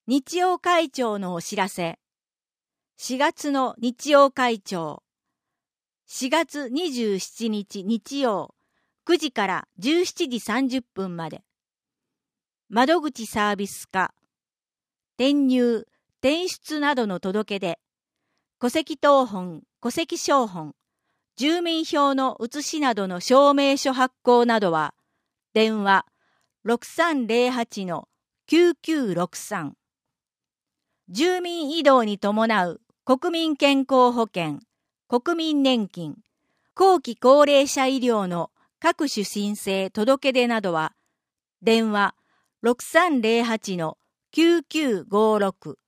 日曜会長のお知らせ。4月の日曜会長。4月27日日曜、9時から17時30分まで。窓口サービス課。転入、転出などの届け出。戸籍謄本、戸籍抄本、住民票の写しなどの証明書発行などは、電話6308-9963。住民移動に伴う国民健康保険、国民年金、後期高齢者医療の各種申請届け出などは、電話6308-9956。